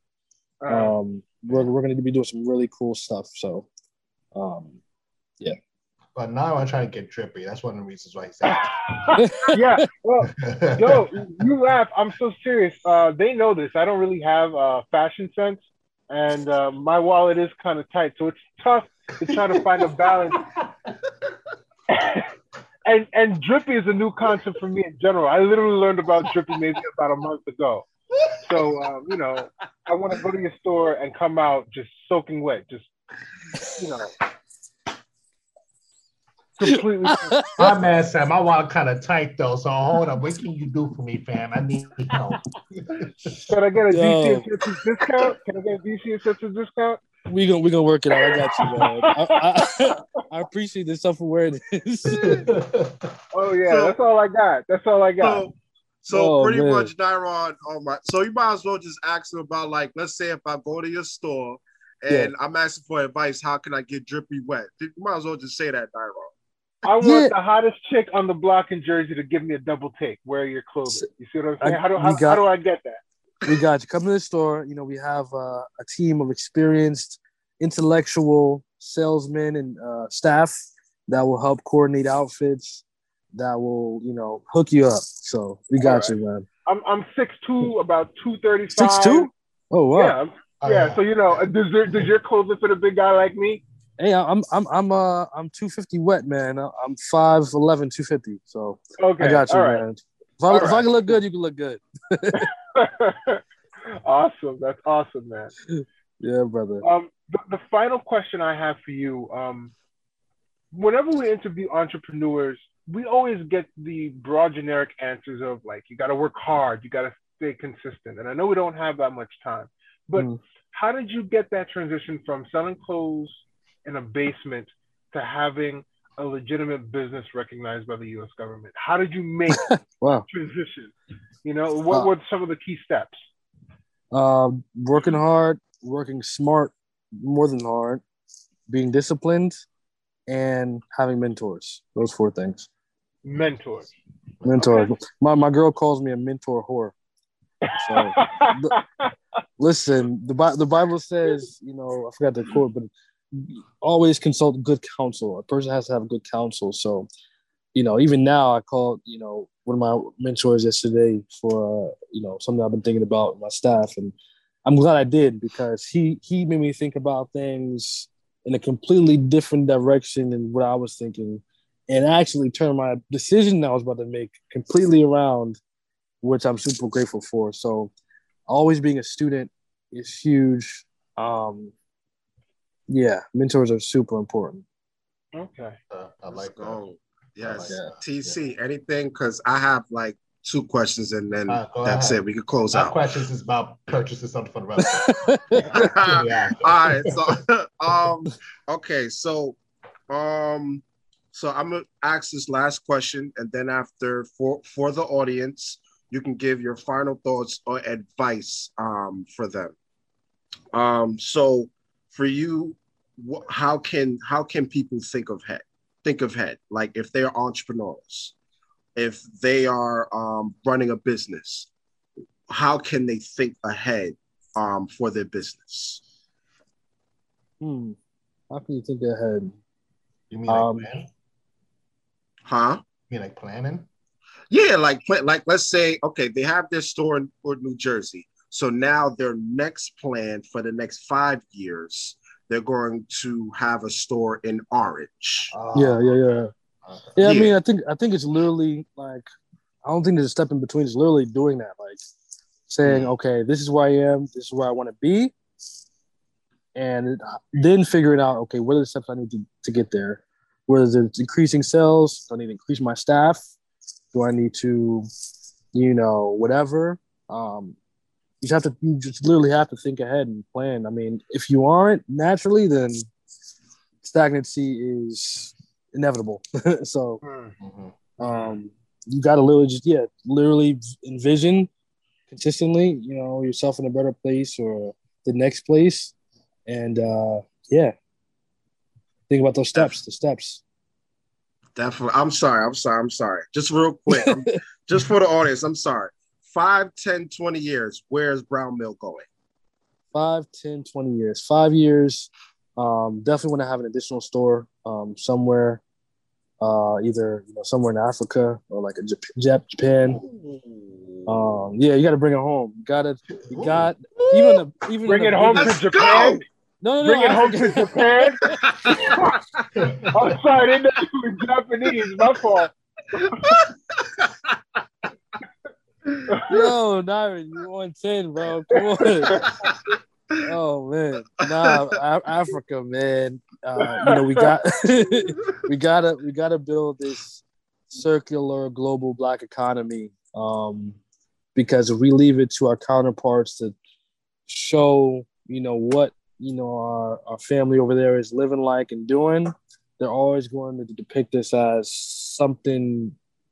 We're going to be doing some really cool stuff. So, yeah. But now I'm trying to get drippy. That's one of the reasons why he said Yeah. Well, yo, you laugh. I'm so serious. They know this. I don't really have fashion sense, and my wallet is kind of tight, so it's tough to try to find a balance. And drippy is a new concept for me in general. I literally learned about drippy maybe about a month ago. So I want to go to your store and come out just soaking wet, just completely. My man said my wallet kind of tight though. So hold up, what can you do for me, fam? I need help. Can I get a DC Essentials discount? Can I get a DC Essentials discount? We gonna work it out. I got you, man. I appreciate the self-awareness. Oh yeah, that's all I got. That's all I got. So pretty much, Dairon. So you might as well just ask him about, like, let's say if I go to your store and I'm asking for advice, how can I get drippy wet? You might as well just say that, Dairon. I want the hottest chick on the block in Jersey to give me a double take. Wear your clothing. You see what I'm saying? How do I get that? We got you. Come to the store. We have a team of experienced, intellectual salesmen and staff that will help coordinate outfits, that will, hook you up. So we got you, man. I'm 6'2", about 235. 6'2"? Oh wow. Yeah. So does your clothing fit a big guy like me? Hey, I'm 250 wet, man. I'm 5'11", 250. So okay, I got you, right. man. If I can look good, you can look good. Awesome. That's awesome, man. Yeah, brother. The final question I have for you, whenever we interview entrepreneurs, we always get the broad generic answers of, like, you got to work hard, you got to stay consistent. And I know we don't have that much time, but how did you get that transition from selling clothes in a basement to having a legitimate business recognized by the U.S. government? How did you make wow. transition? What were some of the key steps? Working hard, working smart, more than hard, being disciplined, and having mentors. Those 4 things. Mentors. Okay. My girl calls me a mentor whore. So, listen, the Bible says, I forgot the quote, but always consult good counsel. A person has to have good counsel. So, even now I called, one of my mentors yesterday for, something I've been thinking about with my staff. And I'm glad I did, because he made me think about things in a completely different direction than what I was thinking, and actually turned my decision I was about to make completely around, which I'm super grateful for. So always being a student is huge. Mentors are super important. Okay. I like that. Yes. Like TC, anything? Because I have like 2 questions and then that's it. We can close out. My questions is about purchasing something for the rest. Yeah. All right. So, okay. So I'm gonna ask this last question, and then after for the audience, you can give your final thoughts or advice for them. So for you, how can people think ahead? Like, if they're entrepreneurs, if they are running a business, how can they think ahead for their business? How can you think ahead? You mean like planning? Huh? You mean like planning? Yeah, like let's say, okay, they have their store in New Jersey. So now their next plan for the next 5 years, they're going to have a store in Orange. Yeah. I mean, I think it's literally like, I don't think there's a step in between. It's literally doing that, like saying, okay, this is where I am, this is where I want to be, and then figuring out, okay, what are the steps I need to get there? Whether it's increasing sales, do I need to increase my staff? Do I need to, whatever? You just literally have to think ahead and plan. I mean, if you aren't naturally, then stagnancy is inevitable. So, you got to literally envision consistently, yourself in a better place or the next place. And think about those steps, the steps. Definitely. I'm sorry. Just real quick, just for the audience, I'm sorry. 5, 10, 20 years, where's Brown Mill going? 5, 10, 20 years. 5 years, definitely want to have an additional store somewhere. either somewhere in Africa or like Japan. Yeah, you got to bring it home. You got even bring it home to Japan. No, bring it home to Japan. I'm sorry, I didn't know you were Japanese. My fault. Yo, Naira, you on 10, bro. Come on. Oh man, Africa, man. We got we gotta build this circular global Black economy. Because if we leave it to our counterparts to show, what our family over there is living like and doing, they're always going to depict this as something,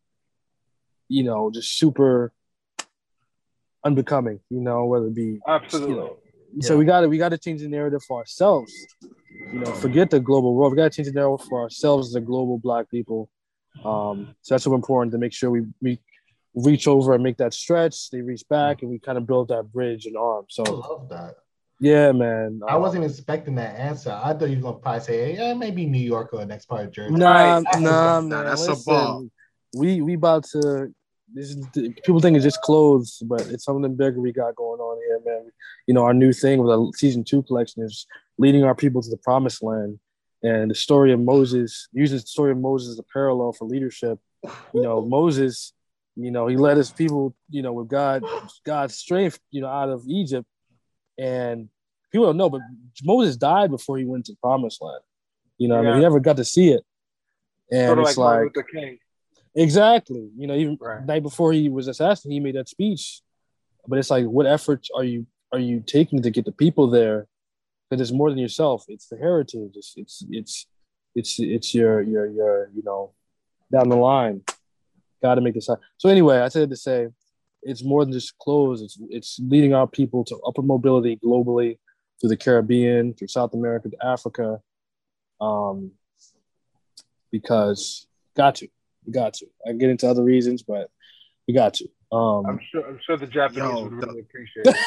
just super unbecoming. Whether it be absolutely. So we got to change the narrative for ourselves. Forget the global world. We got to change the narrative for ourselves as a global Black people. So that's so important to make sure we reach over and make that stretch. They reach back, and we kind of build that bridge and arm. So I love that. Yeah, man. I wasn't expecting that answer. I thought you were gonna probably say, "Yeah, maybe New York or the next part of Jersey." Nah, man. That's Listen, a ball. We about to. People think it's just clothes, but it's something bigger we got going on here, man. Our new thing with our season 2 collection is leading our people to the promised land, and the story of Moses uses the story of Moses as a parallel for leadership. Moses, he led his people, with God's strength, out of Egypt, and people don't know, but Moses died before he went to the promised land. He never got to see it, and sort of it's like Martin Luther King. Exactly. Even the night before he was assassinated, he made that speech. But it's like, what efforts are you taking to get the people there? Because it's more than yourself. It's the heritage. It's your down the line. Got to make this happen. So anyway, I said to say, it's more than just clothes. It's leading our people to upper mobility globally through the Caribbean, through South America, to Africa. Because we got to. I can get into other reasons, but we got to. I'm sure the Japanese would really appreciate it.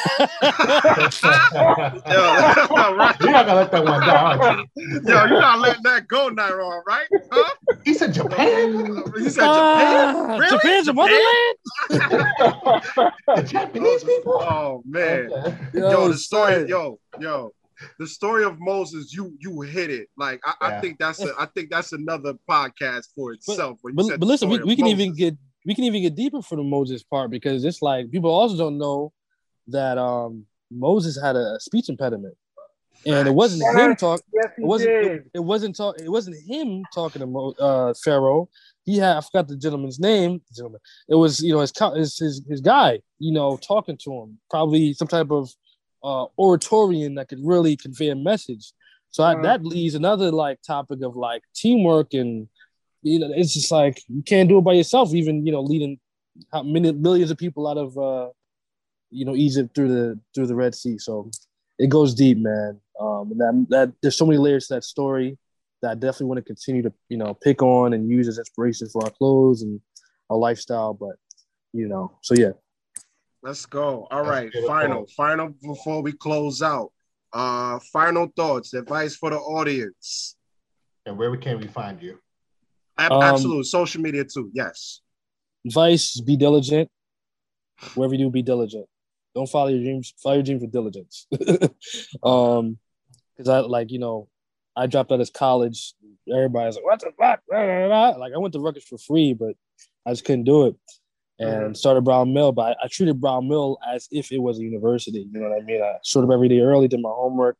Right. You're not gonna let that one down. You're not letting that go, Naira, right? Huh? He said Japan. He said Japan. Really? Japan's a motherland. The Japanese people. Oh man. Okay. The story. The story of Moses, you hit it. Like I think that's another podcast for itself. But listen, we can even get deeper for the Moses part, because it's like people also don't know that Moses had a speech impediment, and it wasn't him talking. It wasn't him talking to Pharaoh. I forgot the gentleman's name. It was his guy. Talking to him, probably some type of oratorian that could really convey a message. So that leaves another topic of teamwork, and it's just like you can't do it by yourself. Even leading millions of people out of Egypt through the Red Sea. So it goes deep, man. And that there's so many layers to that story that I definitely want to continue to pick on and use as inspiration for our clothes and our lifestyle. But so yeah. Let's go. All right. Final before we close out. Final thoughts, advice for the audience. And where can we find you? Absolutely. Social media too. Yes. Advice: be diligent. Wherever you do, be diligent. Don't follow your dreams. Follow your dreams with diligence. Because I dropped out of college. Everybody's like, "What the fuck?" Like I went to Rutgers for free, but I just couldn't do it. And started Brown Mill, but I treated Brown Mill as if it was a university. You know what I mean? I showed up every day early, did my homework,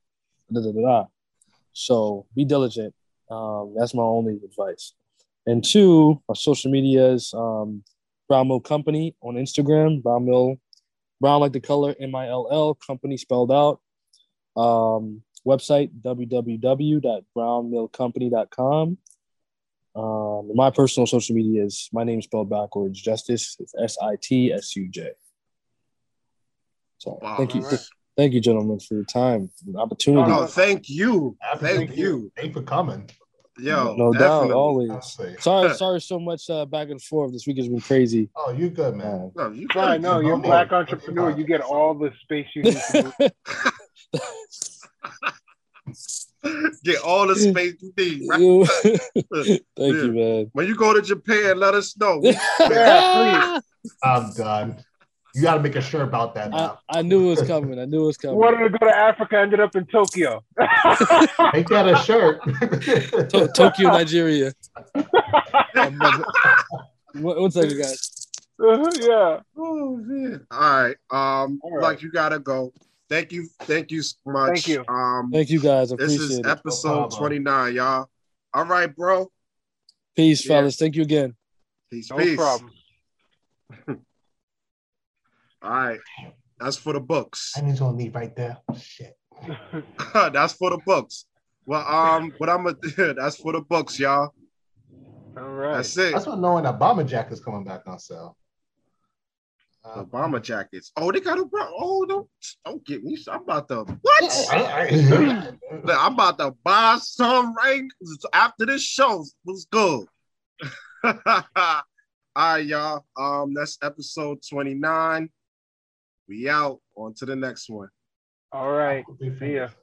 So be diligent. That's my only advice. And 2, our social medias, Brown Mill Company on Instagram, Brown Mill, Brown like the color, MILL, company spelled out. Website, www.brownmillcompany.com. My personal social media is my name spelled backwards, Justice. It's SITSUJ. So thank you, gentlemen, for your time and opportunity. Oh, thank you. Thank you. Thanks for coming. Yo, no doubt, always. Sorry so much back and forth. This week has been crazy. Oh, you good, man. No, you good. No, you're a Black entrepreneur. You get all the space you need to do. Get all the space you need. Right? Thank you, man. When you go to Japan, let us know. Yeah, please. I'm done. You got to make a shirt about that now. I knew it was coming. I knew it was coming. Wanted to go to Africa, ended up in Tokyo. Make that a shirt. Tokyo, Nigeria. One second, guys. Yeah. Oh man. All right. Like you gotta go. Thank you so much. Thank you. Thank you guys. This is episode 29, y'all. All right, bro. Peace, fellas. Thank you again. Peace. No problem. All right. That's for the books. I need to leave right there. Shit. That's for the books. Well, what I'm gonna do, that's for the books, y'all. All right. That's it. That's what knowing that bomber jacket's coming back on sale. The bomber jackets. Oh, they got a don't get me. I'm about to what? I'm about to buy some right after this show. Was good. All right, y'all. That's episode 29. We out. On to the next one. All right. See ya.